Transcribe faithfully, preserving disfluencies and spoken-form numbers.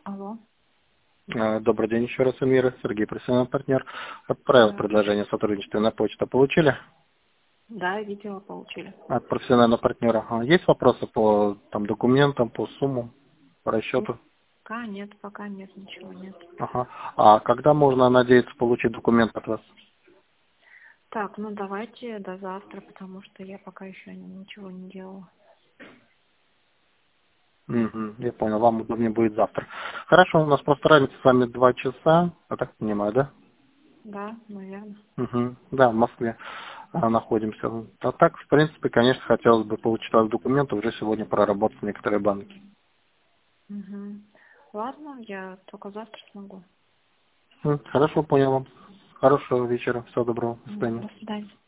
Алло. Э, Добрый день еще раз, Эмира. Сергей, профессиональный партнер. Отправил Да. предложение о сотрудничестве на почту. Получили? Да, видео получили. От профессионального партнера. А есть вопросы по там, документам, по суммам, по расчету? Пока нет, пока нет, ничего нет. Ага. А когда можно надеяться получить документ от вас? Так, ну давайте до завтра, потому что я пока еще ничего не делала. Угу, я понял, вам удобнее будет завтра. Хорошо, у нас просто разница с вами два часа, я так понимаю, да? Да, наверное. Угу. Да, в Москве а, находимся. А так, в принципе, конечно, хотелось бы получить от вас документы, уже сегодня проработать некоторые банки. Угу. Ладно, я только завтра смогу. М, Хорошо, понял вам. Хорошего вечера, всего доброго, до М, свидания. До свидания.